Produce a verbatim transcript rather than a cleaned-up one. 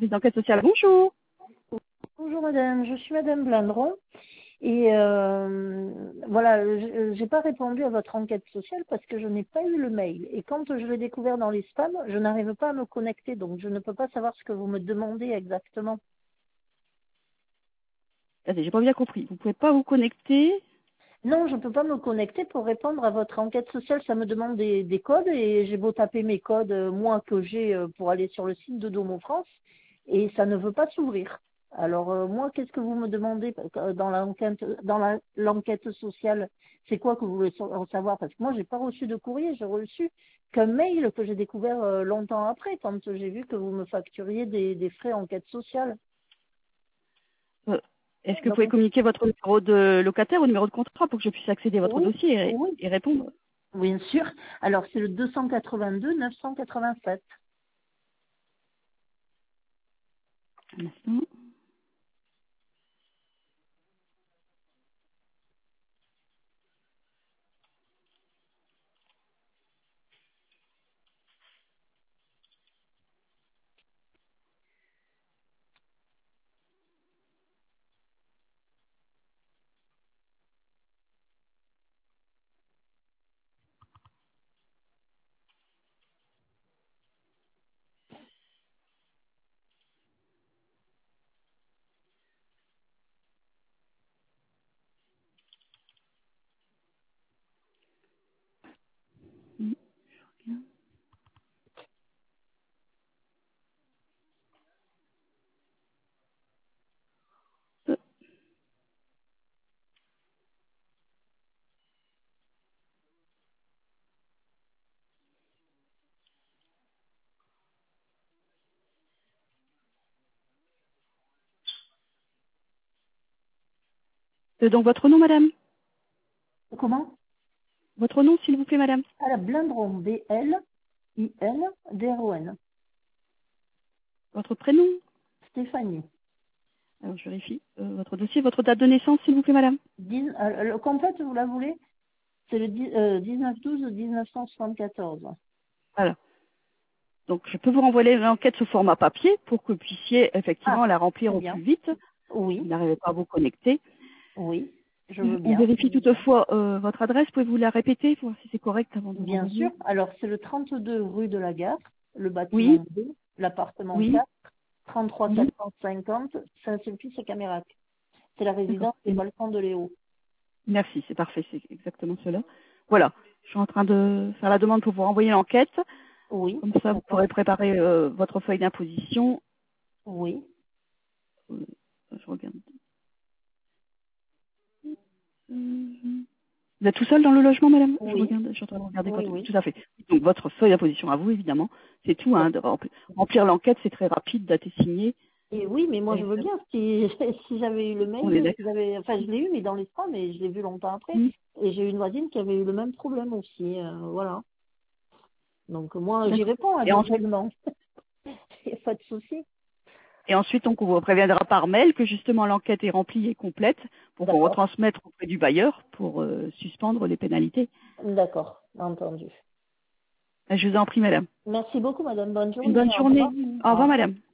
service d'enquête sociale. Bonjour. Bonjour madame, je suis madame Blandron et euh, voilà, je- j'ai pas répondu à votre enquête sociale parce que je n'ai pas eu le mail. Et quand je l'ai découvert dans les spams, je n'arrive pas à me connecter, donc je ne peux pas savoir ce que vous me demandez exactement. Attendez, j'ai pas bien compris. Vous pouvez pas vous connecter. Non, je ne peux pas me connecter pour répondre à votre enquête sociale. Ça me demande des, des codes et j'ai beau taper mes codes, euh, moi, que j'ai euh, pour aller sur le site de Domo France et ça ne veut pas s'ouvrir. Alors, euh, moi, qu'est-ce que vous me demandez euh, dans l'enquête dans la- l'enquête sociale? C'est quoi que vous voulez sa- savoir? Parce que moi, j'ai pas reçu de courrier, j'ai reçu qu'un mail que j'ai découvert euh, longtemps après, quand j'ai vu que vous me facturiez des, des frais enquête sociale. Euh, Est-ce que vous Donc, pouvez communiquer votre numéro de locataire ou numéro de contrat pour que je puisse accéder à votre oui, dossier et, oui, et répondre? bien sûr. Alors, c'est le deux cent quatre-vingt-deux neuf cent quatre-vingt-sept. Un instant. Euh, donc votre nom, madame? Comment? Votre nom, s'il vous plaît, madame? À la Blindron, B L I N D R O N. Votre prénom? Stéphanie. Alors, je vérifie. Euh, votre dossier, votre date de naissance, s'il vous plaît, madame? Dix- euh, le complète, vous la voulez? C'est le dix- euh, dix-neuf douze mille neuf cent soixante-quatorze. Voilà. Donc, je peux vous renvoyer l'enquête sous format papier pour que vous puissiez effectivement Ah, la remplir très au plus bien. vite. Si vous Oui, n'arrivez pas à vous connecter. oui, je veux On bien. vérifie toutefois euh, votre adresse. Pouvez-vous la répéter pour voir si c'est correct avant de Bien sûr. renvoyer? Alors, c'est le trente-deux rue de la Gare, le Oui, bâtiment deux, l'appartement oui, quatre, trente-trois oui. quatre cent cinquante, Saint-Sulpice-Camerac. C'est la D'accord. résidence des balcons de Léo. Merci, c'est parfait, c'est exactement cela. Voilà, je suis en train de faire la demande pour vous renvoyer l'enquête. Oui, Comme ça, vous d'accord. pourrez préparer euh, votre feuille d'imposition. Oui. Euh, je regarde. Mhm. Vous êtes tout seul dans le logement, madame? Je Oui, regarde, je suis en train de regarder oui, votre... oui. Tout à fait. Donc, votre feuille d'imposition à vous, évidemment. C'est tout, hein. De remplir remplir l'enquête, c'est très rapide, date et signée. Et oui, mais moi je Et veux ça, bien. Si, si j'avais eu le on est mail, si d'accord. j'avais, enfin je l'ai eu, mais dans les spams, mais je l'ai vu longtemps après. Mhm. Et j'ai eu une voisine qui avait eu le même problème aussi. euh, voilà. Donc moi j'y D'accord. réponds Et ensuite, habituellement. Il n'y a pas de souci. Et ensuite, donc, on vous préviendra par mail que justement l'enquête est remplie et complète pour qu'on D'accord. retransmette auprès du bailleur pour euh, suspendre les pénalités. D'accord. Entendu. Je vous en prie, madame. Merci beaucoup, madame. Bonne Une journée. bonne Au journée. revoir. Au Au revoir, revoir. madame.